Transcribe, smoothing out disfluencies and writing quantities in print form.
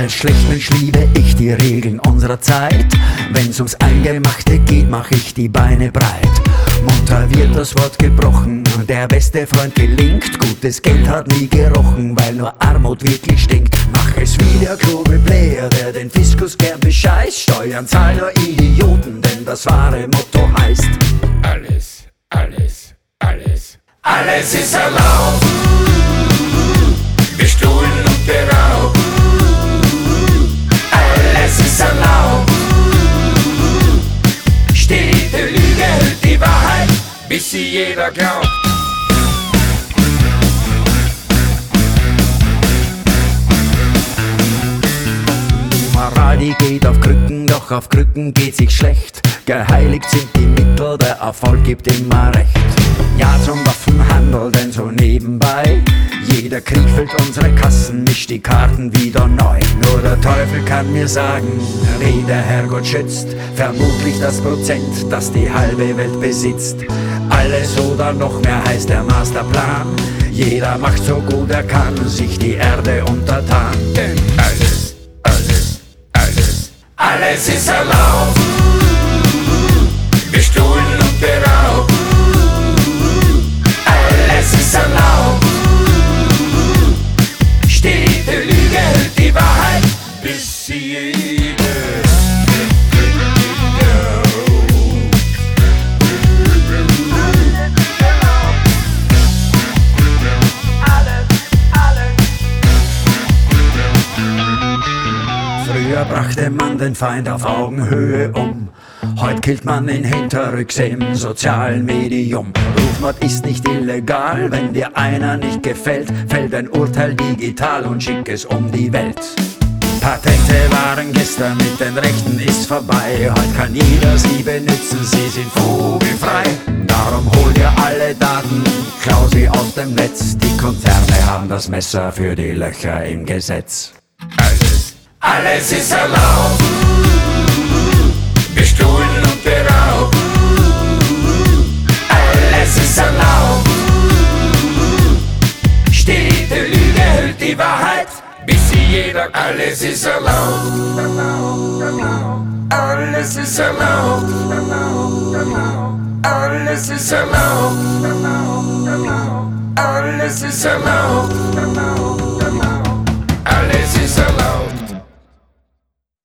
Als Schlechtmensch liebe ich die Regeln unserer Zeit. Wenn's ums Eingemachte geht, mach ich die Beine breit. Munter wird das Wort gebrochen, der beste Freund gelingt. Gutes Geld hat nie gerochen, weil nur Armut wirklich stinkt. Mach es wie der kluge Player, der den Fiskus gern bescheißt. Steuern zahlen nur Idioten, denn das wahre Motto heißt: Alles, alles, alles. Alles ist erlaubt, bestohlen und beraubt. Alles ist erlaubt, stete Lüge hält die Wahrheit, bis sie jeder glaubt. Die Moral, die geht auf Krücken, doch auf Krücken geht sich schlecht. Geheiligt sind die Mittel, der Erfolg gibt immer recht. Ja zum Waffenhandel, denn so nebenbei jeder Krieg füllt unsere Kassen, mischt die Karten wieder neu. Nur der Teufel kann mir sagen, wie der Herrgott schützt. Vermutlich das Prozent, das die halbe Welt besitzt. Alles oder noch mehr heißt der Masterplan. Jeder macht so gut er kann, sich die Erde untertan. Denn alles, alles, alles. Alles ist erlaubt, bestohlen und beraubt. Alles ist erlaubt, stete Lüge hält die Wahrheit, bis sie jeder Früher brachte man den Feind auf Augenhöhe um. Heut killt man ihn hinterrücks im sozialen Medium. Rufmord ist nicht illegal, wenn dir einer nicht gefällt, fällt ein Urteil digital und schick es um die Welt. Patente waren gestern, mit den Rechten ist vorbei. Heut kann jeder sie benutzen, sie sind vogelfrei. Darum hol dir alle Daten, klau sie aus dem Netz. Die Konzerne haben das Messer für die Löcher im Gesetz. Alles, alles ist erlaubt, bestohlen und beraubt. Alles ist erlaubt, stete Lüge hält die Wahrheit, bis sie jeder. Alles ist erlaubt, alles ist erlaubt, alles ist erlaubt, alles ist erlaubt, alles ist erlaubt.